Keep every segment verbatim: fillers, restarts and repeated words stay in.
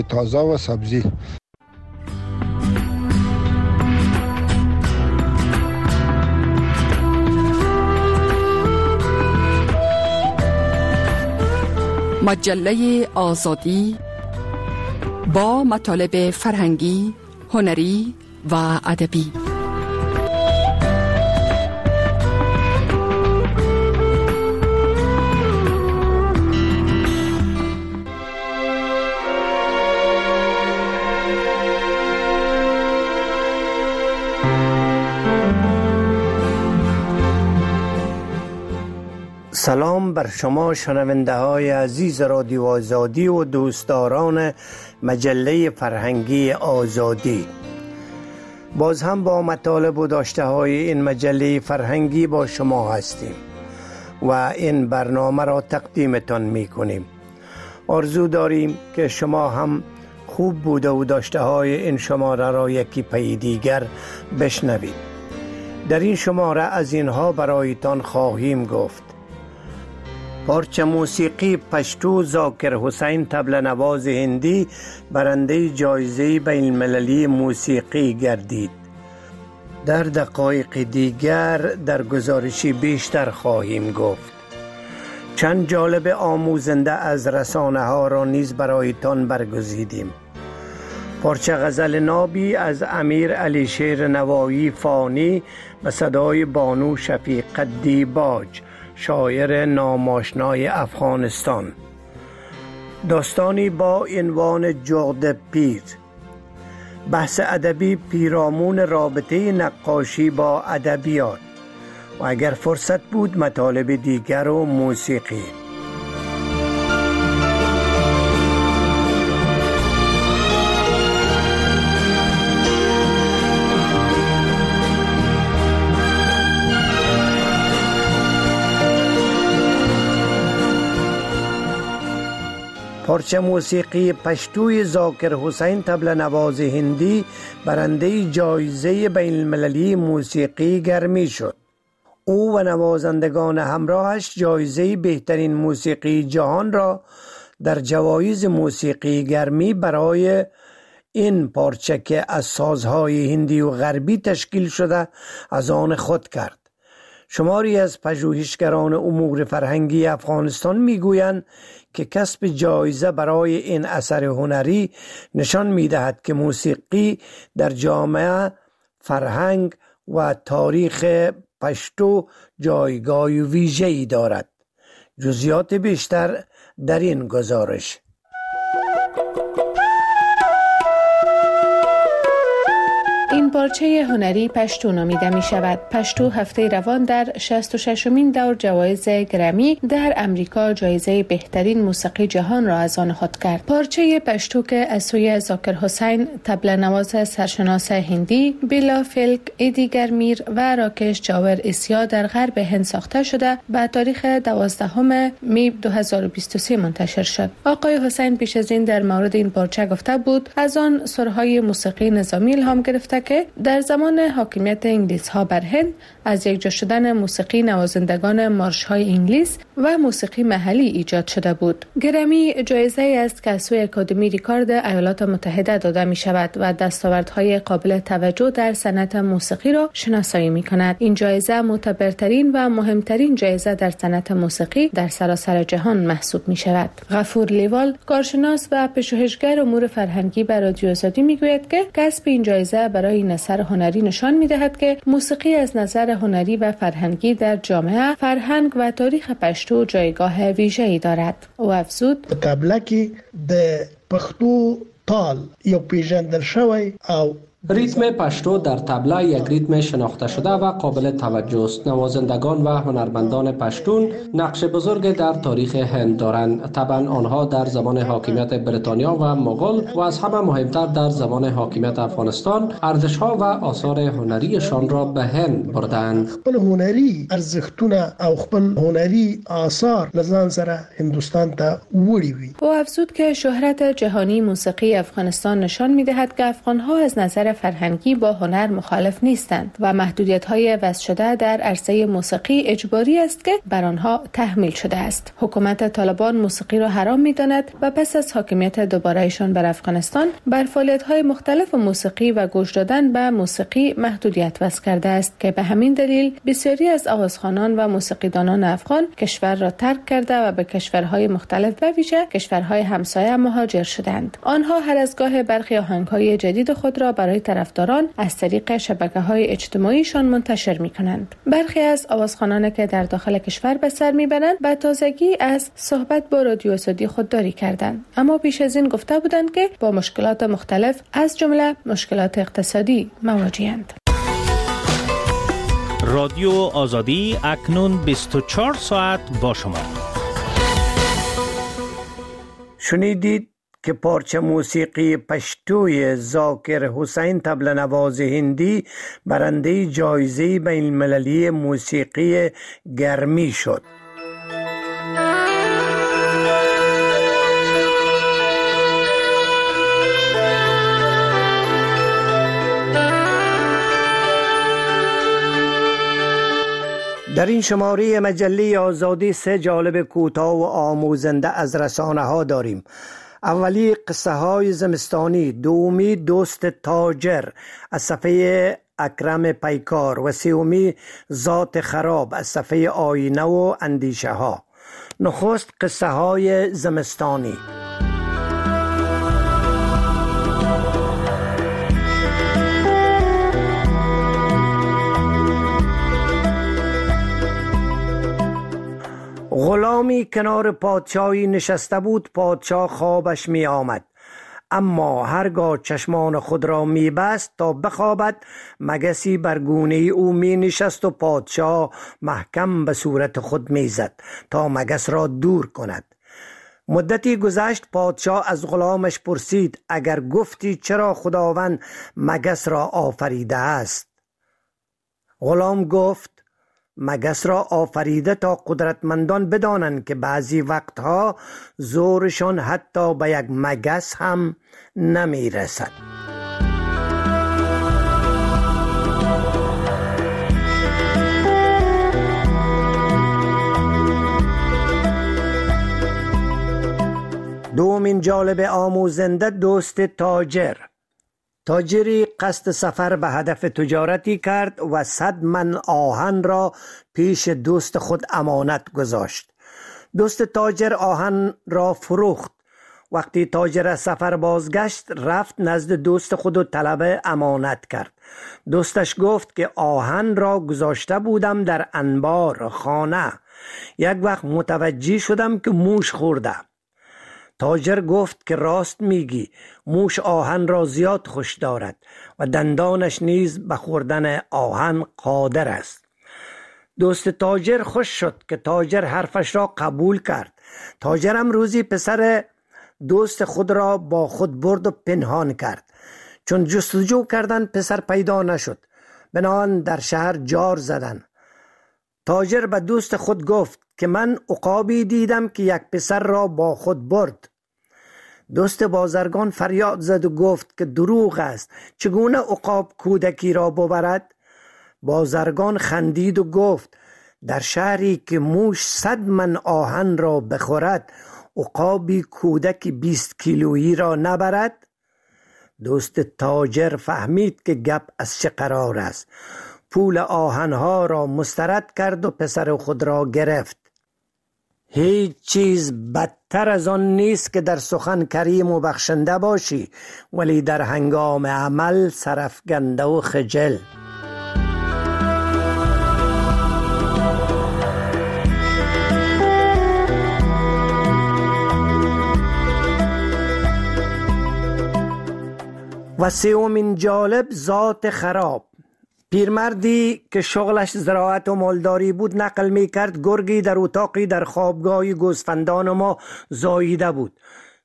تازه و سبزی. مجله آزادی با مطالب فرهنگی، هنری و ادبی. سلام بر شما شنونده های عزیز رادیو آزادی و دوستداران مجله فرهنگی آزادی. باز هم با مطالب و داشته های این مجله فرهنگی با شما هستیم و این برنامه را تقدیمتان می کنیم. آرزو داریم که شما هم خوب بوده و داشته های این شماره را یکی پی دیگر بشنوید. در این شماره از اینها برایتان خواهیم گفت: پارچه موسیقی پشتو ذاکر حسین طبل نواز هندی برنده جایزه بین المللی موسیقی گردید. در دقایق دیگر در گزارشی بیشتر خواهیم گفت. چند جالب آموزنده از رسانه ها را نیز برایتان برگزیدیم. پارچه غزل نابی از امیر علی شیر نوایی فانی و صدای بانو شفیقه دیباج، شاعر ناماشنای افغانستان. داستانی با عنوان جغد پیر. بحث ادبی پیرامون رابطه نقاشی با ادبیات و اگر فرصت بود مطالب دیگر و موسیقی. پارچه موسیقی پشتوی ذاکر حسین طبل نواز هندی برنده جایزه بین المللی موسیقی گرمی شد. او و نوازندگان همراهش جایزه بهترین موسیقی جهان را در جوایز موسیقی گرمی برای این پارچه که از سازهای هندی و غربی تشکیل شده از آن خود کرد. شماری از پژوهشگران امور فرهنگی افغانستان میگویند که کسب جایزه برای این اثر هنری نشان می‌دهد که موسیقی در جامعه، فرهنگ و تاریخ پشتو جایگاه ویژه‌ای دارد. جزئیات بیشتر در این گزارش. این پارچه هنری پشتو نامیده می شود. پشتو هفته روان در شصت و ششمین دور جوایز گرمی در امریکا جایزه بهترین موسیقی جهان را از آن خود کرد. پارچه پشتو که از سوی ذاکر حسین طبل نواز سرشناس هندی، بیلا فلک، ایدی گرمیر و راکش جاور اسیا در غرب هند ساخته شده به تاریخ دوازدهم می دو هزار و بیست و سه منتشر شد. آقای حسین پیش از این در مورد این پارچه گفته بود از آن سرهای موسیقی نظامی الهام گرفته که در زمان حاکمیت انگلیس ها بر هند از یک جا شدن موسیقی نوازندگان مارش های انگلیس و موسیقی محلی ایجاد شده بود. گرمی جایزه است که از سوی اکادمی ریکارد ایالات متحده داده می شود و دستاوردهای قابل توجه در صنعت موسیقی را شناسایی می کند. این جایزه معتبرترین و مهمترین جایزه در صنعت موسیقی در سراسر جهان محسوب می شود. غفور لیوال، کارشناس و پژوهشگر امور فرهنگی بر رادیو آزادی می گوید که کسب این جایزه برای این اثر هنری نشان می دهد که موسیقی از نظر هنری و فرهنگی در جامعه، فرهنگ و تاریخ پشتو جایگاه ویژه‌ای دارد. او افزود: طبله کې د پښتو تال یو پیژندل شوی او ریتم پشتو در طبله یک ریتم شناخته شده و قابل توجه است. نوازندگان و هنرمندان پشتون نقش بزرگ در تاریخ هند دارند. طبعا آنها در زمان حاکمیت بریتانیا و مغول و از همه مهمتر در زمان حاکمیت افغانستان ارزش‌ها و آثار هنریشان را به هند بردند. خپل هنری ارزښتونه او خپل هنری آثار لزان سره هندوستان ته وړي وي. او افزود که شهرت جهانی موسیقی افغانستان نشان می‌دهد که افغان‌ها از نظر غیر فرهنگی با هنر مخالف نیستند و محدودیت‌های وضع شده در عرصه موسیقی اجباری است که بر آنها تحمیل شده است. حکومت طالبان موسیقی را حرام می‌داند و پس از حاکمیت دوباره‌ایشان بر افغانستان بر فعالیت‌های مختلف موسیقی و گوش دادن به موسیقی محدودیت وضع کرده است که به همین دلیل بسیاری از آوازخوانان و موسیقیدانان افغان کشور را ترک کرده و به کشورهای مختلف و ویژه کشورهای همسایه مهاجر شدند. آنها هر از گاه برخی آهنگ‌های جدید خود را برای طرفداران از طریق شبکه‌های اجتماعیشان منتشر می‌کنند. برخی از آوازخوانان که در داخل کشور به سر می‌برند به تازگی از صحبت با رادیو آزادی خودداری کردند، اما پیش از این گفته بودند که با مشکلات مختلف از جمله مشکلات اقتصادی مواجه‌اند. رادیو آزادی اکنون بیست و چهار ساعت با شما. شنیدید که پارچه موسیقی پشتوی ذاکر حسین طبل‌نواز هندی برنده جایزه بین المللی موسیقی گرمی شد. در این شماره مجله آزادی سه جالب کوتاه و آموزنده از رسانه ها داریم. اولی قصه های زمستانی، دومی دوست تاجر از صفحه اکرم پیکار و سومی ذات خراب از صفحه آینه و اندیشه ها. نخست قصه های زمستانی. غلامی کنار پادشاهی نشسته بود. پادشاه خوابش می آمد، اما هرگاه چشمان خود را می بست تا بخوابد، مگسی بر گونه او می نشست و پادشاه محکم به صورت خود می زد تا مگس را دور کند. مدتی گذشت. پادشاه از غلامش پرسید اگر گفتی چرا خداوند مگس را آفریده است؟ غلام گفت مگس را آفریده تا قدرتمندان بدانند که بعضی وقتها زورشان حتی به یک مگس هم نمی رسد. دومین جالب آموزنده دوست تاجر. تاجری قصد سفر به هدف تجارتی کرد و صد من آهن را پیش دوست خود امانت گذاشت. دوست تاجر آهن را فروخت. وقتی تاجر از سفر بازگشت، رفت نزد دوست خود و طلب امانت کرد. دوستش گفت که آهن را گذاشته بودم در انبار خانه، یک وقت متوجه شدم که موش خورده. تاجر گفت که راست میگی، موش آهن را زیاد خوش دارد و دندانش نیز به خوردن آهن قادر است. دوست تاجر خوش شد که تاجر حرفش را قبول کرد. تاجرم روزی پسر دوست خود را با خود برد و پنهان کرد. چون جستجو کردن پسر پیدا نشد، بنابراین در شهر جار زدن. تاجر به دوست خود گفت که من عقابی دیدم که یک پسر را با خود برد. دوست بازرگان فریاد زد و گفت که دروغ است، چگونه عقاب کودکی را ببرد؟ بازرگان خندید و گفت در شهری که موش صد من آهن را بخورد، عقابی کودک بیست کیلویی را نبرد؟ دوست تاجر فهمید که گپ از چه قرار است. پول آهنها را مسترد کرد و پسر خود را گرفت. هیچ چیز بدتر از آن نیست که در سخن کریم و بخشنده باشی، ولی در هنگام عمل سرفکنده و خجل. و سومین جالب ذات خراب. پیرمردی که شغلش زراعت و مالداری بود نقل می کرد گرگی در اتاقی در خوابگاه گوسفندان ما زاییده بود.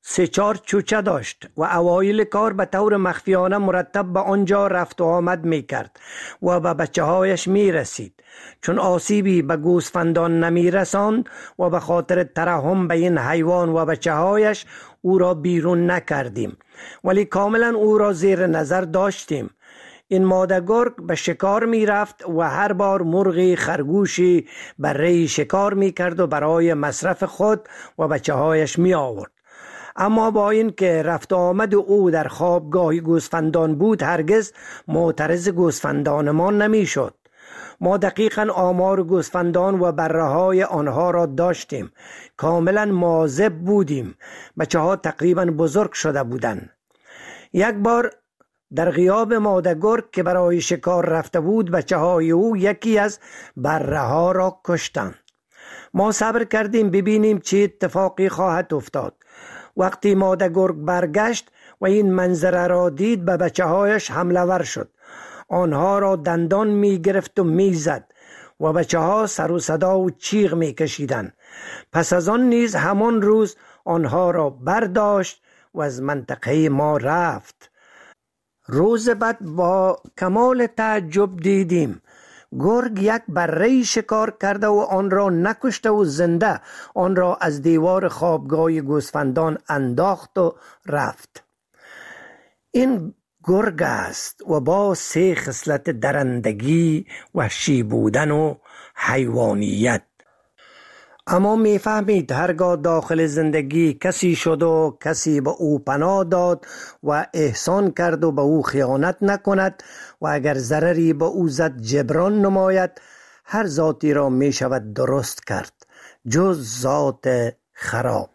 سه چهار چوچه داشت و اوایل کار به طور مخفیانه مرتب به آنجا رفت و آمد می کرد و به بچه هایش می رسید. چون آسیبی به گوسفندان نمی رساند و به خاطر ترحم به این حیوان و بچه هایش او را بیرون نکردیم، ولی کاملا او را زیر نظر داشتیم. این ماده گرگ به شکار می رفت و هر بار مرغی، خرگوشی، بره‌ای شکار می کرد و برای مصرف خود و بچه هایش می آورد. اما با این که رفت آمد او در خوابگاه گوسفندان بود، هرگز معترض گوسفندان ما نمی شد. ما دقیقاً آمار گوسفندان و بره‌های آنها را داشتیم. کاملا مواظب بودیم. بچه ها تقریباً بزرگ شده بودند. یک بار در غیاب ماده گرگ که برای شکار رفته بود، بچه های او یکی از بره ها را کشتند. ما صبر کردیم ببینیم چه اتفاقی خواهد افتاد. وقتی ماده گرگ برگشت و این منظره را دید، به بچه هایش حمله ور شد. آنها را دندان می گرفت و می زد و بچه ها سر و صدا و چیغ می کشیدند. پس از آن نیز همان روز آنها را برداشت و از منطقه ما رفت. روز بعد با کمال تعجب دیدیم گرگ یک بره شکار کرده و آن را نکشته و زنده آن را از دیوار خوابگاه گوسفندان انداخت و رفت. این گرگ است و با سه خصلت درندگی، وحشی بودن و حیوانیت. اما میفهمید هرگاه داخل زندگی کسی شد و کسی به او پناه داد و احسان کرد و به او خیانت نکند و اگر ضرری به او زد جبران نماید، هر ذاتی را می شود درست کرد جز ذات خراب.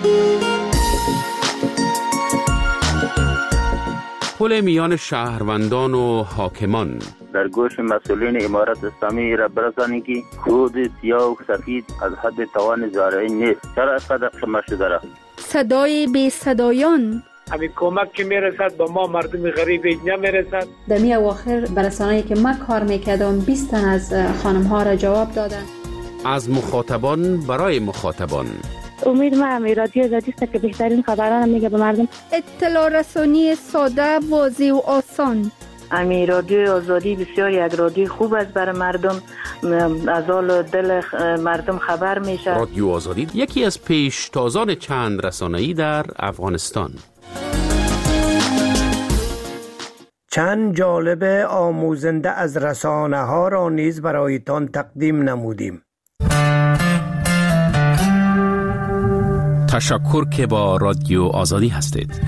پل میان شهروندان و حاکمان. در گوش مسئولین امارت اسلامی را برسانید که خود سیاه و سفید از حد توان زارعی نیست. چرا اینقدر شما شده را؟ صدای بی صدایان. همین کمک که میرسد با ما مردم غریب نمیرسد. در می اواخر برسانه‌ای که من کار میکردم بیست تن از خانم ها را جواب دادن. از مخاطبان برای مخاطبان. امید ما همی رادیو آزادی است که بهترین خبران میگه به مردم. اطلاع رسانی ساده، واضح و آسان. امی رادیو آزادی بسیار یک رادیو خوب است برای مردم، از حال دل مردم خبر میشه. رادیو آزادی یکی از پیشتازان چند رسانه‌ای در افغانستان. چند جالب آموزنده از رسانه ها را نیز برایتان تقدیم نمودیم. تشکر که با رادیو آزادی هستید.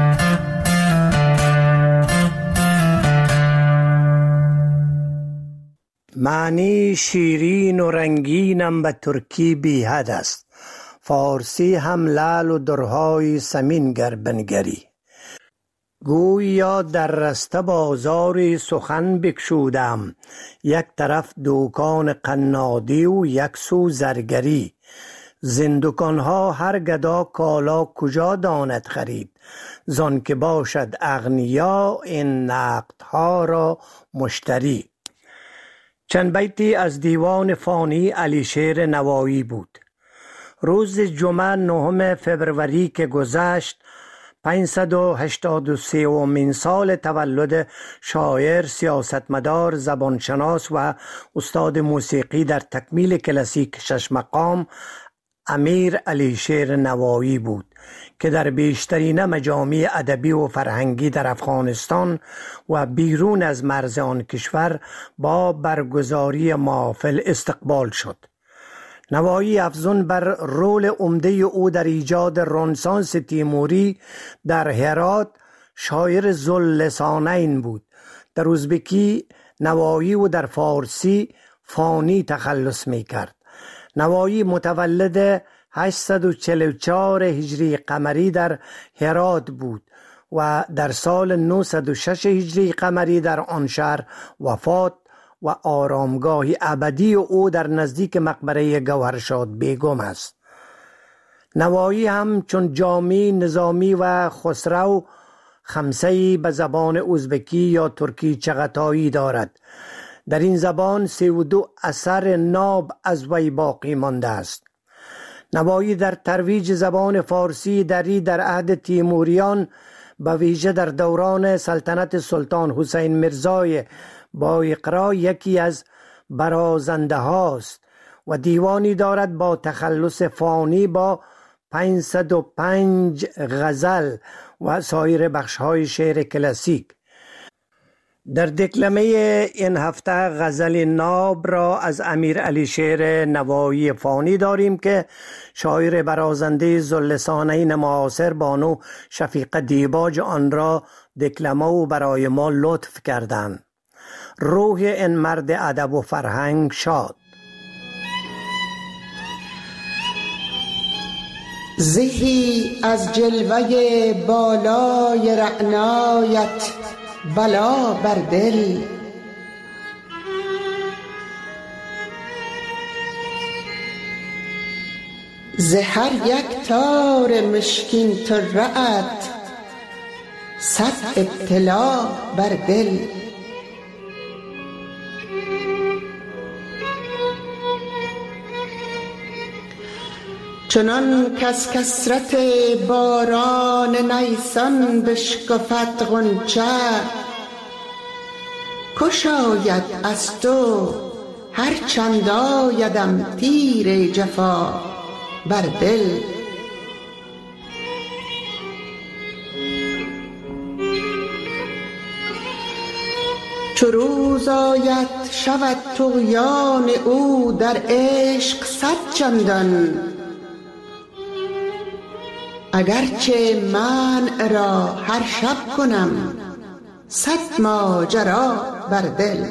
معنی شیرین و رنگینم به ترکی بی حد است، فارسی هم لعل و درهای سمین گر بنگری. گویا در رسته بازاری سخن بکشودم، یک طرف دوکان قنادی و یک سو زرگری. زندگانها هر گدا کالا کجا داند خرید، زان که باشد اغنیا این نقدها را مشتری. چند بیتی از دیوان فانی علیشیر نوایی بود. روز جمعه نهم فبروری که گذشت، پانصد و هشتاد و سومین سال تولد شاعر، سیاستمدار، زبانشناس و استاد موسیقی در تکمیل کلاسیک شش مقام امیر علیشیر نوایی بود که در بیشترین مجامع ادبی و فرهنگی در افغانستان و بیرون از مرز آن کشور با برگزاری محافل استقبال شد. نوایی افزون بر رول عمده او در ایجاد رنسانس تیموری در هرات شاعر ذواللسانین بود. در ازبکی نوایی و در فارسی فانی تخلص می کرد. نوایی متولد هشتصد و چهل و چهار هجری قمری در هرات بود و در سال نهصد و شش هجری قمری در آن شهر وفات و آرامگاهی ابدی او در نزدیک مقبره گوهرشاد بیگم است. نوایی هم چون جامی، نظامی و خسرو خمسه‌ای به زبان ازبکی یا ترکی چغتایی دارد. در این زبان سی و دو اثر ناب از وی باقی مانده است. نوایی در ترویج زبان فارسی دری در عهد تیموریان به ویژه در دوران سلطنت سلطان حسین میرزای با اقرا یکی از برازنده هاست و دیوانی دارد با تخلص فانی با پانصد و پنج غزل و سایر بخش‌های شعر کلاسیک. در دکلمه این هفته غزل ناب را از امیر علی شیر نوایی فانی داریم که شاعر برازنده ذواللسانین معاصر بانو شفیقه دیباج آن را دکلمه و برای ما لطف کردند. روح این مرد ادب و فرهنگ شاد. زهی از جلوه بالای رعنایت بلا بر دل، ز هر یک تار مشکین طره‌ات صد ابتلا بر دل. چنان کز کثرت باران نیسان بشکفد غنچه، کش آید از تو هر چند آیدم تیر جفا بر دل. چو روز آید شود طغیان او در عشق صد چندان، اگرچه منع را هر شب کنم صد ماجرا بر دل.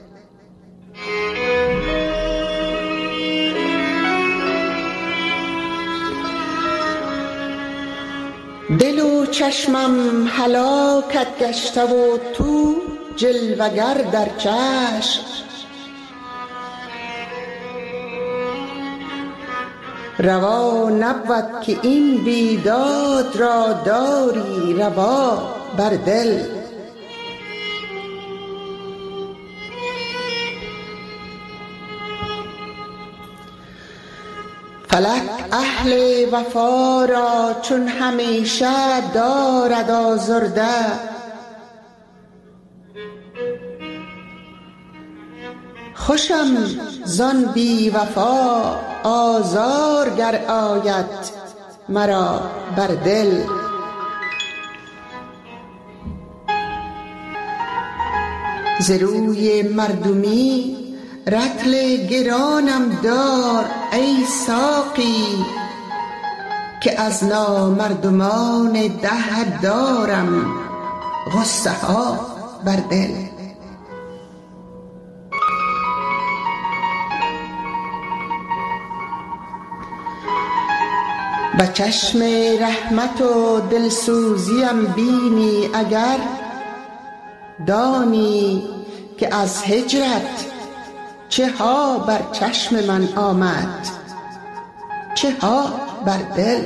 دل و چشمم هلاکت گشته و تو جلوگر در چشم، روا نبود که این بیداد را داری روا بر دل. فلک اهل وفا را چون همیشه دارد آزرده، خوشم زان بی وفا آزار گر آید مرا بر دل. ز روی مردمی رطل گرانم دار ای ساقی، که از نامردمان ده دارم غصه ها بر دل. به چشم رحمت و دلسوزیم بینی اگر، دانی که از هجرت چه ها بر چشم من آمد چه ها بر دل.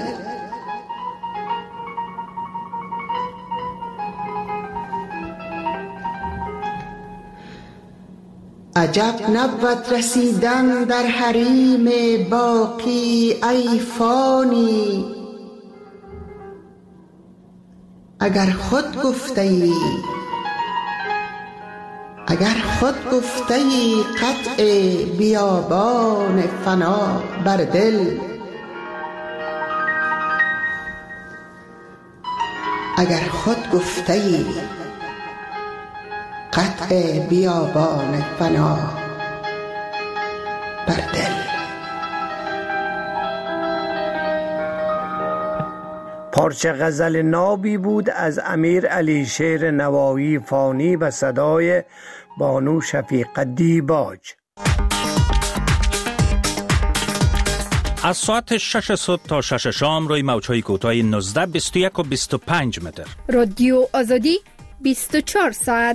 عجب نبود رسیدن در حریم باقی ای فانی، اگر خود گفته ای اگر خود گفته ای قطع بیابان فنا بر دل. اگر خود گفته ای قطع بیابان فنا بر دل. پارچه غزل نابی بود از امیر علی شیر نوایی فانی و صدای بانو شفیقه دیباج. از ساعت شش صبح تا شش شام روی موج‌های کوتاه نوزده، بیست و یک و بیست و پنج متر. رادیو آزادی بیست و چهار ساعت.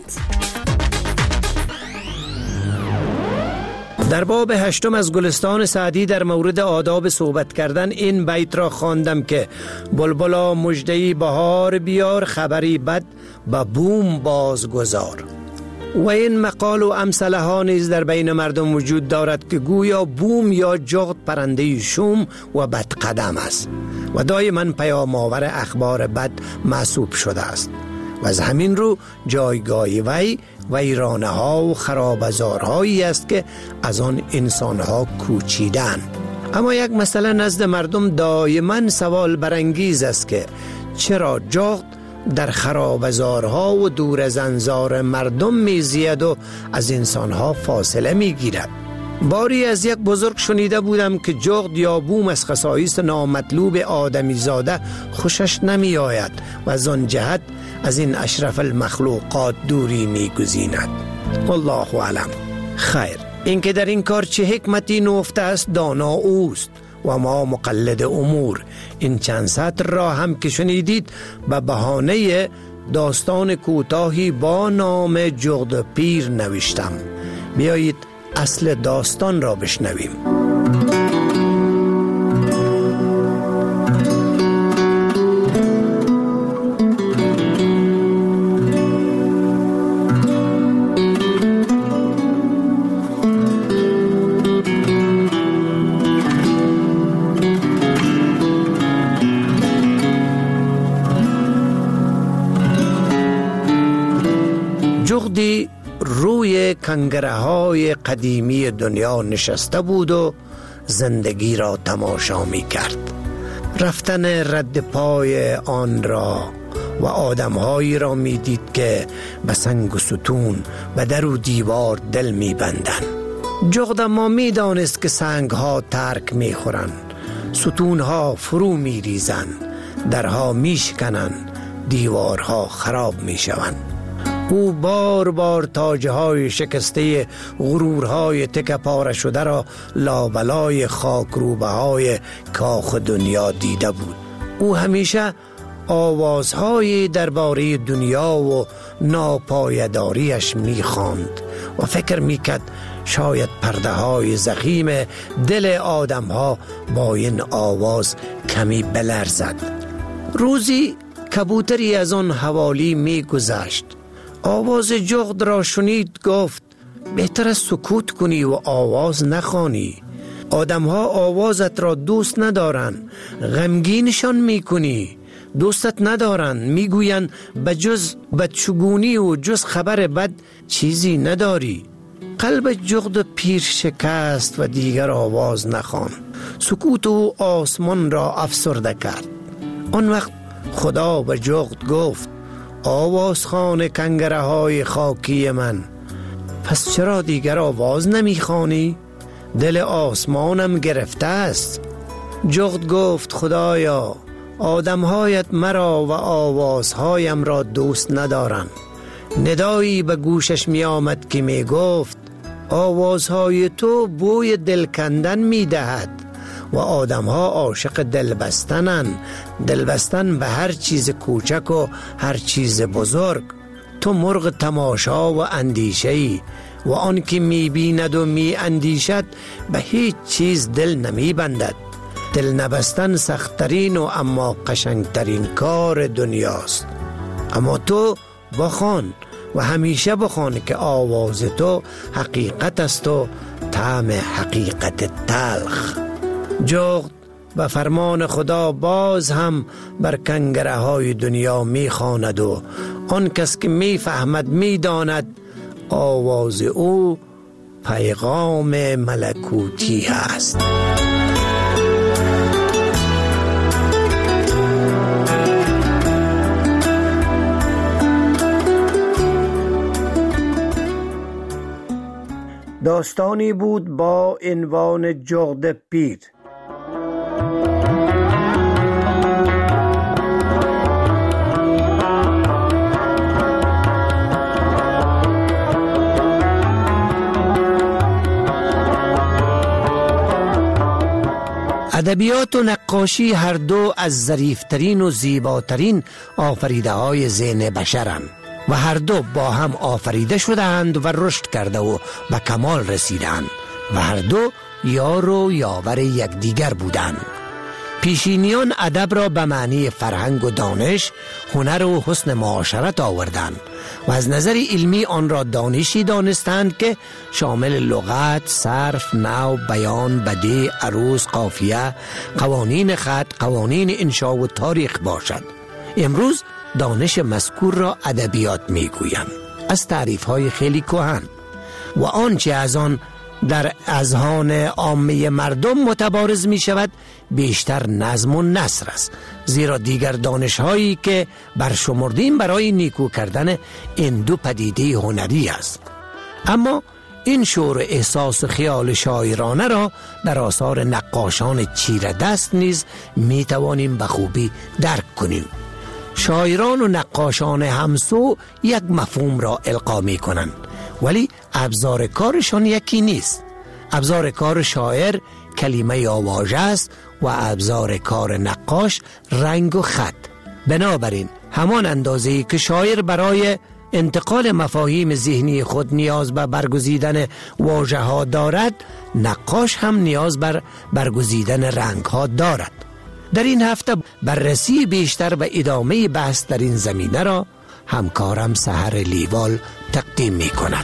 در باب هشتم از گلستان سعدی در مورد آداب صحبت کردن این بیت را خواندم که بلبلا مژده‌ای بهار بیار، خبری بد به بوم باز گذار. و این مقال و امثله ها نیز در بین مردم وجود دارد که گویا بوم یا جغد پرنده شوم و بدقدم است و دائما پیام آور اخبار بد محسوب شده است و از همین رو جایگاه وی ویرانه ها و خرابزارهایی است که از آن انسان ها کوچیدند. اما یک مسئله نزد مردم دائما سوال برانگیز است که چرا جغد در خرابزارها و دور از انظار مردم میزید و از انسانها فاصله میگیرد. باری از یک بزرگ شنیده بودم که جغد یا بوم از خصایص نامطلوب آدمی زاده خوشش نمی آید و از آن جهت از این اشرف المخلوقات دوری می گزیند. والله اعلم. خیر، اینکه در این کار چه حکمتی نهفته است دانا اوست و ما مقلد امور. این چند سطر را هم که شنیدید به بهانه داستان کوتاهی با نام جغد پیر نوشتم. بیایید اصل داستان را بشنویم. جغدی روی کنگره های قدیمی دنیا نشسته بود و زندگی را تماشا می کرد. رفتن رد پای آن را و آدمهایی را می دید که به سنگ و ستون و در و دیوار دل می بندن. جغد ما می دانست که سنگ ها ترک می خورن، ستون ها فرو می ریزن، درها می شکنن، دیوارها خراب می شون. او بار بار تاجه های شکسته غرورهای تک پاره شده را لابلای خاک روبه های کاخ دنیا دیده بود. او همیشه آوازهای درباره دنیا و ناپایداریش میخواند و فکر میکرد شاید پرده های زخیم دل آدم ها با این آواز کمی بلرزد. روزی کبوتری از آن حوالی میگذشت. آواز جغد را شنید، گفت بهتر است سکوت کنی و آواز نخوانی. آدمها آوازت را دوست ندارن، غمگینشان میکنی. دوستت ندارن، میگوین بجز بدشگونی و جز خبر بد چیزی نداری. قلب جغد پیر شکست و دیگر آواز نخوان. سکوت و آسمان را افسرده کرد. آن وقت خدا به جغد گفت آوازخوان کنگره های خاکی من، پس چرا دیگر آواز نمیخوانی؟ دل آسمانم گرفته است. جغد گفت خدایا، آدمهایت مرا و آوازهایم را دوست ندارن. ندایی به گوشش می آمد که می گفت آوازهای تو بوی دل کندن می دهد و آدمها عاشق دل بستنن، دل بستن به هر چیز کوچک و هر چیز بزرگ. تو مرغ تماشا و اندیشه‌ای و آن که می بیند و می اندیشد به هیچ چیز دل نمی بندد. دل نبستن سختترین و اما قشنگترین کار دنیاست. اما تو بخوان و همیشه بخوان که آواز تو حقیقت است و طعم حقیقت تلخ. جغد به فرمان خدا باز هم بر کنگره های دنیا می خواند و آن کس که می فهمد می داند آواز او پیغام ملکوتی است. داستانی بود با عنوان جغد پیر. ادبیات و نقاشی هر دو از ظریفترین و زیباترین آفریده های ذهن بشرند و هر دو با هم آفریده شدند و رشد کرده و به کمال رسیدند و هر دو یار و یاور یکدیگر بودند. پیشینیان ادب را به معنی فرهنگ و دانش، هنر و حسن معاشرت آوردند و از نظر علمی آن را دانشی دانستند که شامل لغت، صرف، نحو، بیان، بدیع، عروض، قافیه، قوانین خط، قوانین انشا و تاریخ باشد. امروز دانش مذکور را ادبیات میگویند، از تعریف‌های خیلی کهن، و آنچه از آن در اذهان عامه مردم متبارز می شود بیشتر نظم و نثر است، زیرا دیگر دانش‌هایی که برشمردیم برای نیکو کردن این دو پدیده هنری است. اما این شعور احساس و خیال شاعرانه را در آثار نقاشان چیره دست نیز می توانیم به خوبی درک کنیم. شاعران و نقاشان همسو یک مفهوم را القا می کنند، ولی ابزار کارشان یکی نیست. ابزار کار شاعر کلمه آواژه است و ابزار کار نقاش رنگ و خط. بنابراین همان اندازه‌ای که شاعر برای انتقال مفاهیم ذهنی خود نیاز به برگزیدن واژه ها دارد، نقاش هم نیاز بر برگزیدن رنگ ها دارد. در این هفته بررسی بیشتر به ادامه بحث در این زمینه را همکارم سحر لیوال تقدیم می کند.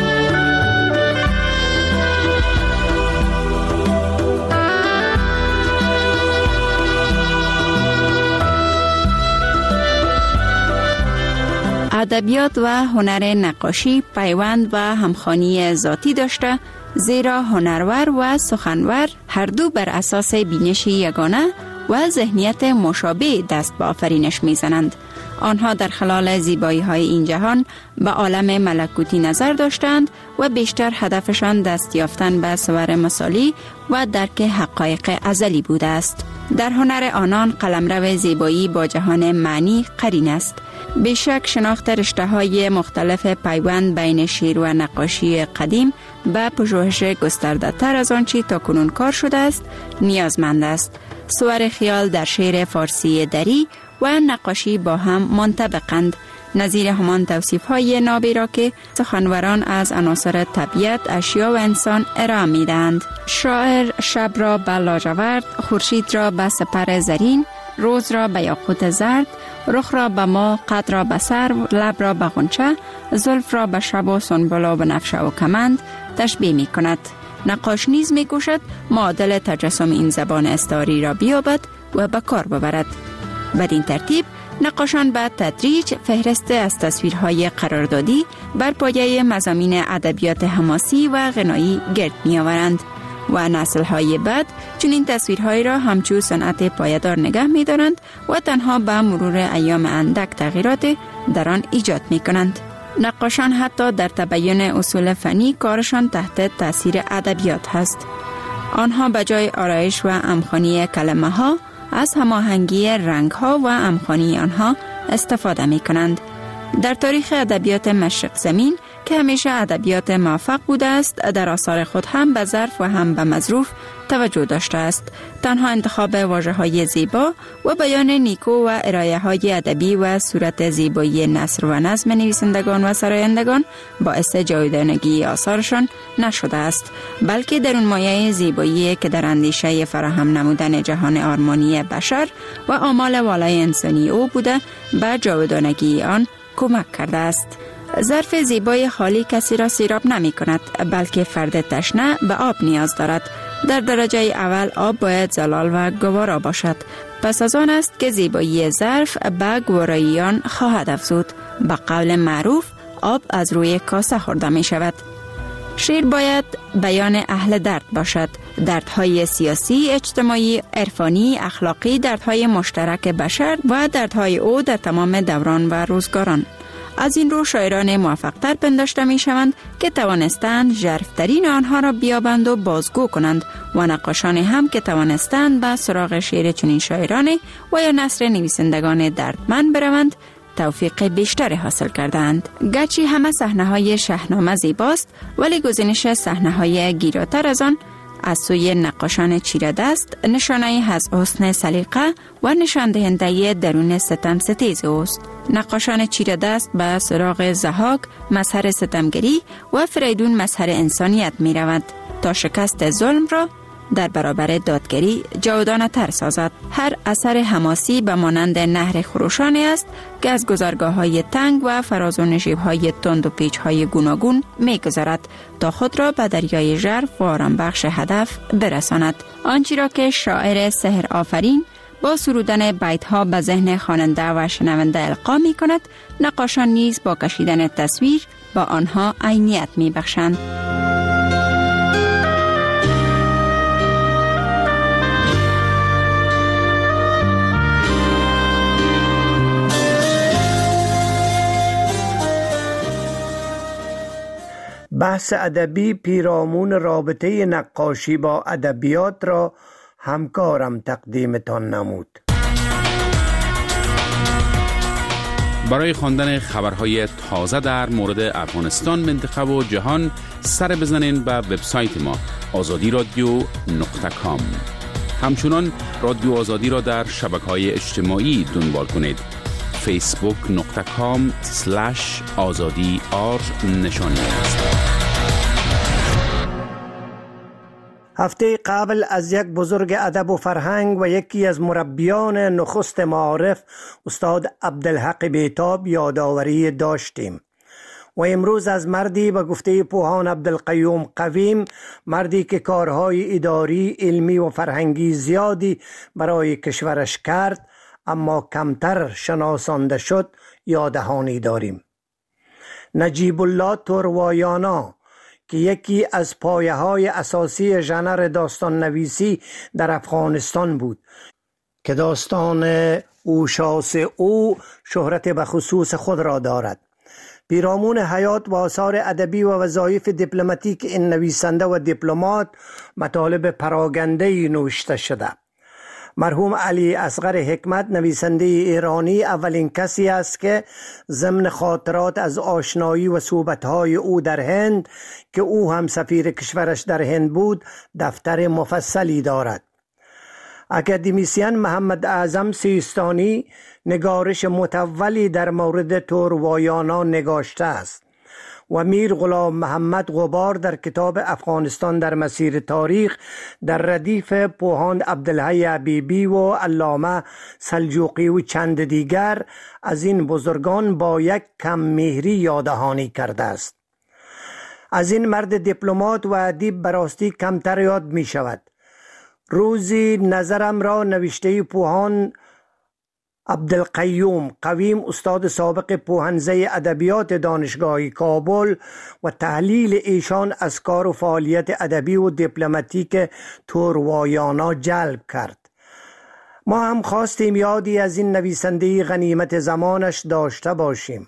ادبیات و هنر نقاشی پیوند و همخوانی ذاتی داشته، زیرا هنرور و سخنور هر دو بر اساس بینش یگانه و ذهنیت مشابه دست به آفرینش میزنند. آنها در خلال زیبایی های این جهان به عالم ملکوتی نظر داشتند و بیشتر هدفشان دست یافتن به صور مثالی و درک حقایق ازلی بوده است. در هنر آنان قلمرو زیبایی با جهان معنی قرین است. بیشک شناخت رشته های مختلف پیوند بین شعر و نقاشی قدیم به پژوهش گسترده تر از آنچه تا کنون کار شده است نیازمند است. صور خیال در شعر فارسی دری و نقاشی با هم منطبقند، نظیر همان توصیف های نابی را که سخنوران از عناصر طبیعت، اشیا و انسان ارائه می دهند. شاعر شب را به لاجورد، خورشید را به سپر زرین، روز را به یاقوت زرد، رخ را به ما، قد را به سرو، لب را به غنچه، زلف را به شب و سنبل و بنفشه و کمند تشبیه می کند. نقاش نیز می کوشد معادل تجسم این زبان استعاری را بیابد و به کار ببرد. بدین ترتیب نقاشان به تدریج فهرست از تصویرهای قراردادی بر پایه مضامین ادبیات حماسی و غنایی گرد می آورند و نسل‌های بعد چنین تصویرهایی را همچون صنعت پایدار نگه می دارند و تنها به مرور ایام اندک تغییرات در آن ایجاد می کنند. نقاشان حتی در تبیین اصول فنی کارشان تحت تاثیر ادبیات هست. آنها به جای آرایش و امخانی کلمه ها از هماهنگی رنگ ها و امخانی آنها استفاده می کنند. در تاریخ ادبیات مشرق زمین که همیشه ادبیات موفق بوده است، در آثار خود هم به ظرف و هم به مظروف توجه داشته است. تنها انتخاب واژه‌های زیبا و بیان نیکو و ارائه های ادبی و صورت زیبایی نثر و نظم نویسندگان و سرایندگان باعث جاودانگی آثارشان نشده است، بلکه در اون مایه زیبایی که در اندیشه فراهم نمودن جهان آرمانی بشر و آمال والای انسانی او بوده به جاودانگی آن کمک کرده است. ظرف زیبای خالی کسی را سیراب نمی کند، بلکه فرد تشنه به آب نیاز دارد. در درجه اول آب باید زلال و گوارا باشد. پس از آن است که زیبایی ظرف به گواراییان خواهد افزود. به قول معروف آب از روی کاسه خورده می شود. شعر باید بیان اهل درد باشد. دردهای سیاسی، اجتماعی، عرفانی، اخلاقی، دردهای مشترک بشر و دردهای او در تمام دوران و روزگاران. از این رو شاعران موفق‌تر پنداشته می شوند که توانستند ژرف‌ترین آنها را بیابند و بازگو کنند و نقاشان هم که توانستند به سراغ شعر چنین شاعران و یا نثر نویسندگان دردمند بروند توفیق بیشتر حاصل کردند. گرچه همه صحنه‌های شاهنامه زیباست، ولی گزینش صحنه‌های گیراتر از آن از سوی نقاشان چیره دست نشانه از حسن سلیقه و نشان دهنده درون ستم ستیز اوست. نقاشان چیره دست به سراغ ضحاک مظهر ستمگری و فریدون مظهر انسانیت می رود تا شکست ظلم را در برابر دادگری جاودانه تر سازد. هر اثر حماسی به مانند نهر خروشانی است که از گذرگاه های تنگ و فراز و نشیب های تند و پیچ های گوناگون می گذرد تا خود را به دریای ژرف و آرام بخش هدف برساند. آنچه را که شاعر سحر آفرین با سرودن بیت ها به ذهن خواننده و شنونده القا می کند، نقاشان نیز با کشیدن تصویر با آنها عینیت می بخشند. بحث ادبی پیرامون رابطه نقاشی با ادبیات را همکارم تقدیمتان نمود. برای خواندن خبرهای تازه در مورد افغانستان، منطقه و جهان سر بزنین به وبسایت ما آزادی رادیو نقطه کام. همچنان رادیو آزادی را در شبکه‌های اجتماعی دنبال کنید. فیسبوک نقطه کام سلش آزادی آر نشانی است. هفته قبل از یک بزرگ ادب و فرهنگ و یکی از مربیان نخست معارف استاد عبدالحق بیتاب یادآوری داشتیم و امروز از مردی به گفته پوهان عبدالقیوم قویم، مردی که کارهای اداری، علمی و فرهنگی زیادی برای کشورش کرد اما کمتر شناسانده شد، یادهانی داریم. نجیب الله توروایانا که یکی از پایه های اساسی ژانر داستان نویسی در افغانستان بود که داستان اوشاس او شهرت به خصوص خود را دارد. پیرامون حیات و آثار ادبی و وظایف دیپلماتیک این نویسنده و دیپلمات مطالب پراگنده‌ای نوشته شده. مرحوم علی اصغر حکمت نویسنده ایرانی اولین کسی است که ضمن خاطرات از آشنایی و صحبت‌های او در هند که او هم سفیر کشورش در هند بود دفتر مفصلی دارد. اکادمیسین محمد اعظم سیستانی نگارش متولی در مورد توروایانا نگاشته است و میر غلام محمد غبار در کتاب افغانستان در مسیر تاریخ در ردیف پوهان عبدالحی حبیبی و علامه سلجوقی و چند دیگر از این بزرگان با یک کم مهری یادهانی کرده است. از این مرد دیپلمات و ادیب براستی کمتر یاد می شود. روزی نظرم را نوشته پوهان عبدالقیوم قویم استاد سابق پوهنزه ادبیات دانشگاه کابل و تحلیل ایشان از کار و فعالیت ادبی و دیپلماتیک توروایانا جلب کرد. ما هم خواستیم یادی از این نویسنده غنیمت زمانش داشته باشیم.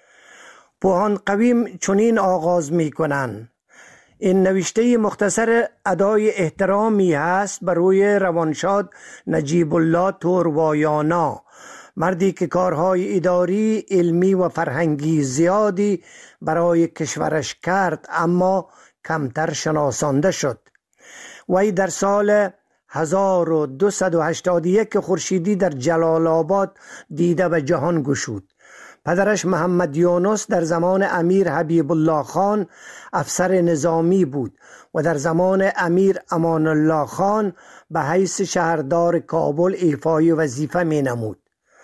پوهان قویم چنین آغاز می کنند: این نوشته مختصر ادای احترامی هست بر روی روانشاد نجیب الله توروایانا، مردی که کارهای اداری، علمی و فرهنگی زیادی برای کشورش کرد اما کمتر شناسانده شد. وی در سال هزار و دویست و هشتاد و یک خورشیدی در جلال آباد دیده به جهان گشود. پدرش محمد یونس در زمان امیر حبیب الله خان افسر نظامی بود و در زمان امیر امان الله خان به حیث شهردار کابل ایفای وظیفه می نمود.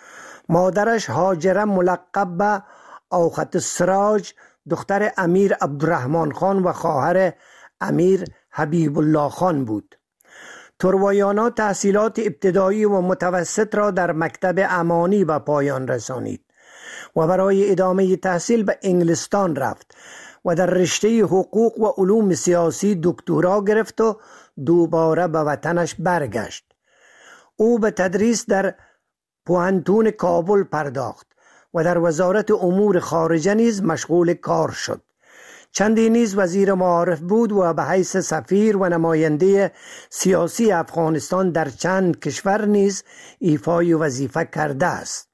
مادرش هاجره ملقب به اوخت السراج دختر امیر عبدالرحمن خان و خواهر امیر حبیب الله خان بود. توروایانا تحصیلات ابتدایی و متوسط را در مکتب امانی به پایان رسانید و برای ادامه تحصیل به انگلستان رفت و در رشته حقوق و علوم سیاسی دکترا گرفت و دوباره به وطنش برگشت. او به تدریس در پوهنتون کابل پرداخت و در وزارت امور خارجه نیز مشغول کار شد. چندی نیز وزیر معارف بود و به حیث سفیر و نماینده سیاسی افغانستان در چند کشور نیز ایفای وظیفه کرده است.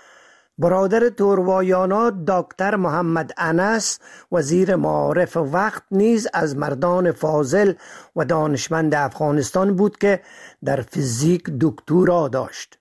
برادر توروایانا دکتر محمد انس وزیر معارف وقت نیز از مردان فاضل و دانشمند افغانستان بود که در فیزیک دکترا داشت.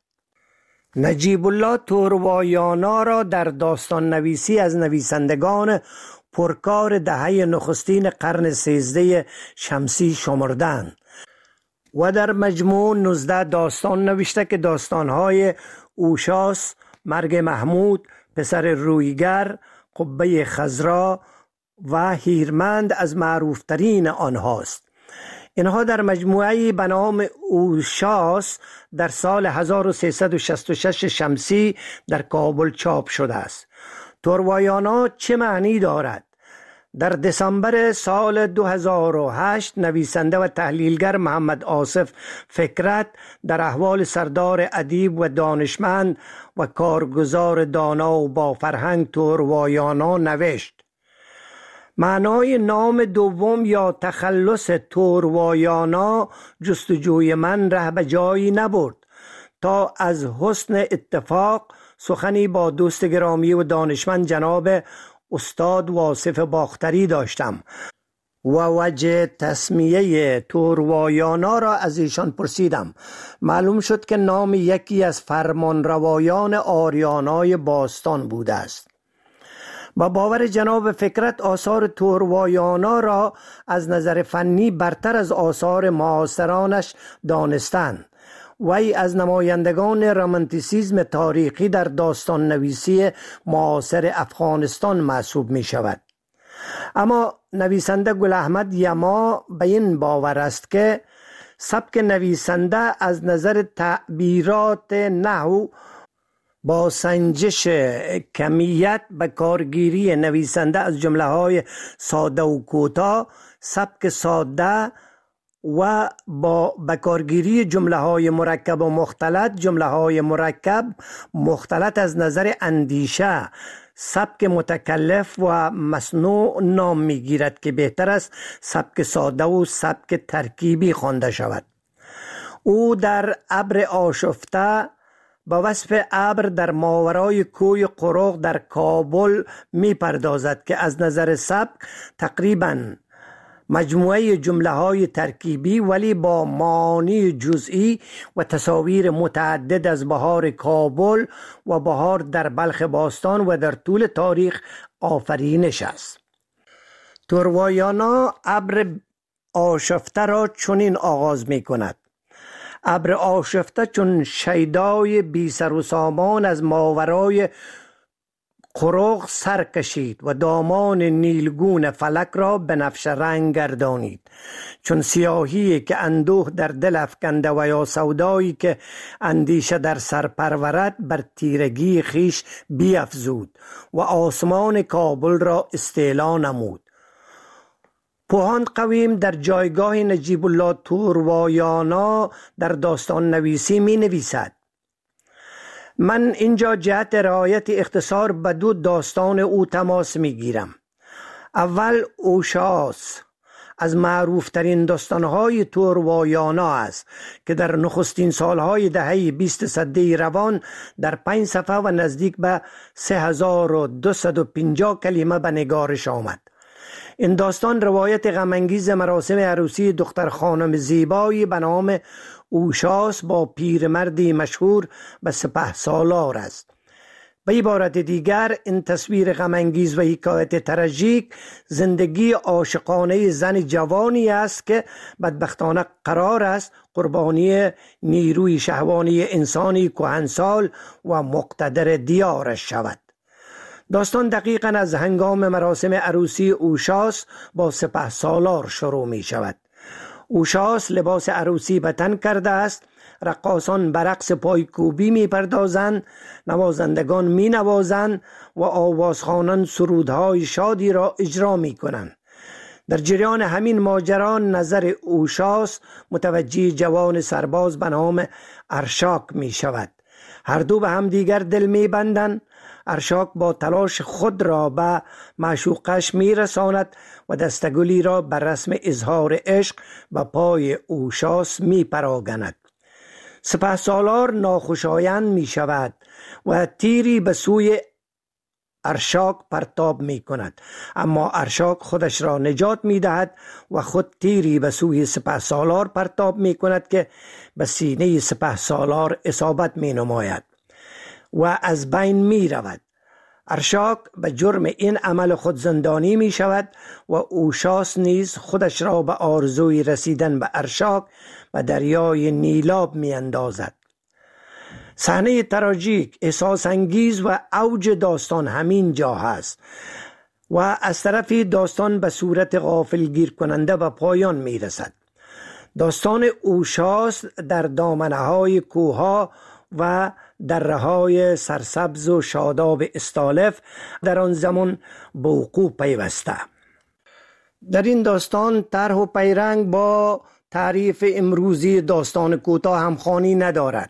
نجیب الله توروایانا را در داستان نویسی از نویسندگان پرکار دهه نخستین قرن سیزده شمسی شمردند و در مجموع نوزده داستان نوشته که داستانهای اوشاس، مرگ محمود، پسر رویگر، قبه خضرا و هیرمند از معروفترین آنهاست. اینها در مجموعه‌ای به نام اوشاس در سال هزار و سیصد و شصت و شش شمسی در کابل چاپ شده است. توروایانا چه معنی دارد؟ در دسامبر سال دو هزار و هشت نویسنده و تحلیلگر محمد آصف فکرت در احوال سردار ادیب و دانشمند و کارگزار دانا و با فرهنگ توروایانا نوشت: معنای نام دوم یا تخلص توروایانا جستجوی من ره به جایی نبرد تا از حسن اتفاق سخنی با دوست گرامی و دانشمند جناب استاد واصف باختری داشتم و وجه تسمیه توروایانا را از ایشان پرسیدم. معلوم شد که نام یکی از فرمانروایان آریانای باستان بوده است. با باور جناب فکرت آثار توروایانا را از نظر فنی برتر از آثار معاصرانش دانستند. وی از نمایندگان رمانتیسیزم تاریخی در داستان نویسی معاصر افغانستان محسوب می شود. اما نویسنده گل احمد یما به این باور است که سبک نویسنده از نظر تعبیرات نحو با سنجش کمیت به کارگیری نویسنده از جمله های ساده و کوتاه، سبک ساده و با بکارگیری جمله های مرکب و مختلط، جمله های مرکب مختلط از نظر اندیشه، سبک متکلف و مصنوع نام میگیرد که بهتر است سبک ساده و سبک ترکیبی خوانده شود. او در ابر آشفته با وصف ابر در ماورای کوی قروق در کابل می پردازد که از نظر سبک تقریباً مجموعه جمله های ترکیبی ولی با معانی جزئی و تصاویر متعدد از بهار کابل و بهار در بلخ باستان و در طول تاریخ آفرینش است. توروایانا ابر آشفته را چنین آغاز می کند: ابر آشفته چون شیدای بی سر و سامان از ماورای قروق سر کشید و دامان نیلگون فلک را به نفش رنگ گردانید، چون سیاهی که اندوه در دل افکنده و یا سودایی که اندیشه در سر پرورد بر تیرگی خیش بیفزود و آسمان کابل را استعلا نمود. پوهان قویم در جایگاه نجیب الله توروایانا در داستان نویسی می نویسد: من اینجا جهت رعایت اختصار به دو داستان او تماس می گیرم. اول اوشاس از معروف ترین داستانهای توروایانا است که در نخستین سالهای دهه بیست سده روان در پنج صفحه و نزدیک به سه هزار و دویست و پنجاه کلمه به نگارش آمد. این داستان روایت غمانگیز مراسم عروسی دختر خانم زیبایی به نام اوشاس با پیرمردی مشهور به سپه سالار است. به عبارت دیگر این تصویر غمانگیز و حکایت تراژیک زندگی عاشقانه زن جوانی است که بدبختانه قرار است قربانی نیروی شهوانی انسانی کهنسال و مقتدر دیارش شود. داستان دقیقاً از هنگام مراسم عروسی اوشاس با سپه سالار شروع می شود. اوشاس لباس عروسی به تن کرده است، رقاصان به رقص پایکوبی می پردازند، نوازندگان می نوازند و آوازخوانان سرودهای شادی را اجرا می کنند. در جریان همین ماجرا نظر اوشاس متوجه جوان سرباز به نام ارشاک می شود. هر دو به هم دیگر دل می بندند. ارشاک با تلاش خود را به معشوقش می رساند و دستگلی را بر رسم اظهار عشق به پای اوشاس می پراگند. سپه سالار ناخوشایند می شود و تیری به سوی ارشاک پرتاب می کند، اما ارشاک خودش را نجات می دهد و خود تیری به سوی سپه سالار پرتاب می کند که به سینه سپه سالار اصابت می نماید و از بین می رود. ارشاک به جرم این عمل خود زندانی می شود و اوشاس نیز خودش را به آرزوی رسیدن به ارشاک و دریای نیلاب می اندازد. صحنه تراژیک، احساس انگیز و اوج داستان همین جا هست و از طرفی داستان به صورت غافلگیر کننده و پایان می رسد. داستان اوشاس در دامنه های کوها و دره های سرسبز و شاداب استالف در آن زمان به وقوع پیوسته. در این داستان طرح و پیرنگ با تعریف امروزی داستان کوتاه همخوانی ندارد.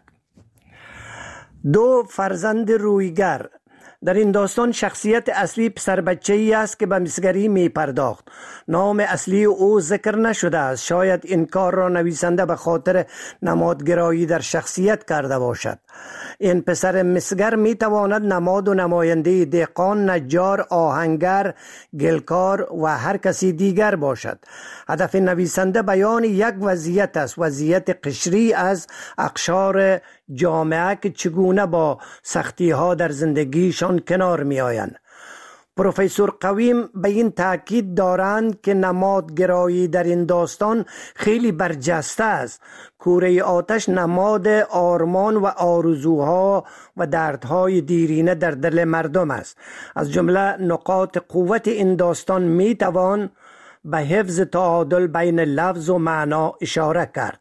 دو فرزند رویگر. در این داستان شخصیت اصلی پسر بچه‌ای است که به مسگری می پرداخت. نام اصلی او ذکر نشده است. شاید این کار را نویسنده به خاطر نمادگرایی در شخصیت کرده باشد. این پسر مسگر می تواند نماد و نماینده دهقان، نجار، آهنگر، گلکار و هر کسی دیگر باشد. هدف نویسنده بیان یک وضعیت است، وضعیت قشری از اقشار جامعه که چگونه با سختی ها در زندگیشان کنار می آیند. پروفسور قویم به این تاکید دارند که نمادگرایی در این داستان خیلی برجسته است. کوره آتش نماد آرمان و آرزوها و دردهای دیرینه در دل مردم است. از جمله نقاط قوت این داستان می توان به حفظ تعادل بین لفظ و معنا اشاره کرد.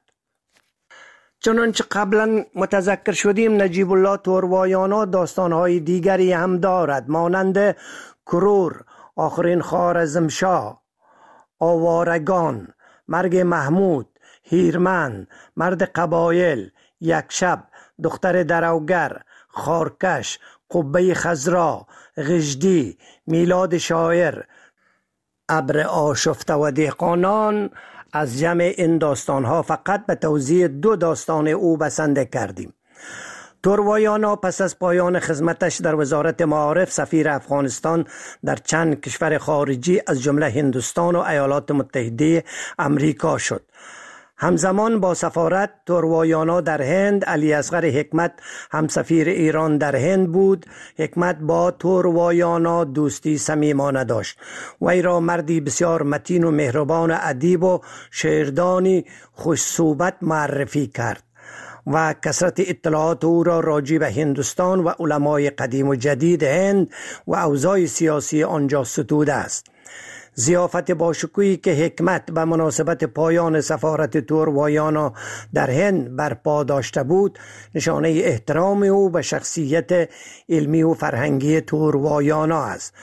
چنانچه قبلا متذکر شدیم، نجیب الله توروایانا داستانهای دیگری هم دارد مانند کرور، آخرین خوارزمشاه، آوارگان، مرگ محمود، هیرمن، مرد قبایل، یک شب، دختر دروگر، خارکش، قبه خضرا، غجدی، میلاد شاعر، ابر آشفته و دهقانان. از جمع این داستانها فقط به توضیح دو داستان او بسنده کردیم. توروایانا پس از پایان خدمتش در وزارت معارف سفیر افغانستان در چند کشور خارجی از جمله هندوستان و ایالات متحده امریکا شد. همزمان با سفارت توروایانا در هند، علی اصغر حکمت هم سفیر ایران در هند بود. حکمت با توروایانا دوستی صمیمانه داشت. وی را مردی بسیار متین و مهربان، ادیب و شعردانی خوش صحبت معرفی کرد و کثرت اطلاعات او را راجع به هندوستان و علمای قدیم و جدید هند و اوضاع سیاسی آنجا ستوده است. ضیافت باشکوهی که حکمت به مناسبت پایان سفارت توروایانا در هند برپا داشته بود نشانه احترام او به شخصیت علمی و فرهنگی توروایانا است.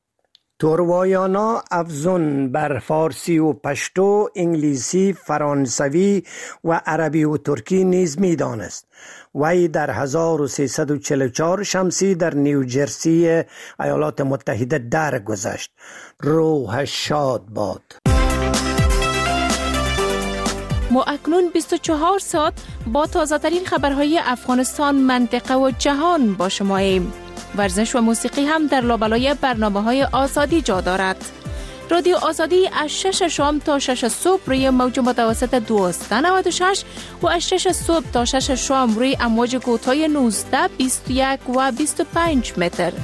توروایانا افزون بر فارسی و پشتو، انگلیسی، فرانسوی و عربی و ترکی نیز می دانست. وی در هزار و سیصد و چهل و چهار شمسی در نیوجرسی ایالات متحده درگذشت. روحش شاد باد. ما اکنون بیست و چهار ساعت با تازه‌ترین خبرهای افغانستان، منطقه و جهان با شماییم. ورزش و موسیقی هم در لابلای برنامه‌های آزادی جا دارد. رادیو آزادی از شش شام تا شش صبح روی موج متوسط دویست و نود و شش و از شش صبح تا شش شام روی امواج کوتاه نوزده، بیست و یک و بیست و پنج متر.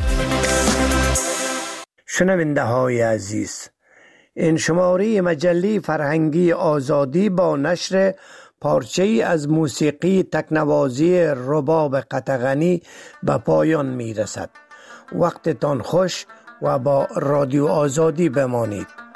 شنونده های عزیز، این شماره مجله فرهنگی آزادی با نشر پارچه‌ای از موسیقی تکنوازی رباب قطغنی به پایان می رسد. وقتتان خوش و با رادیو آزادی بمانید.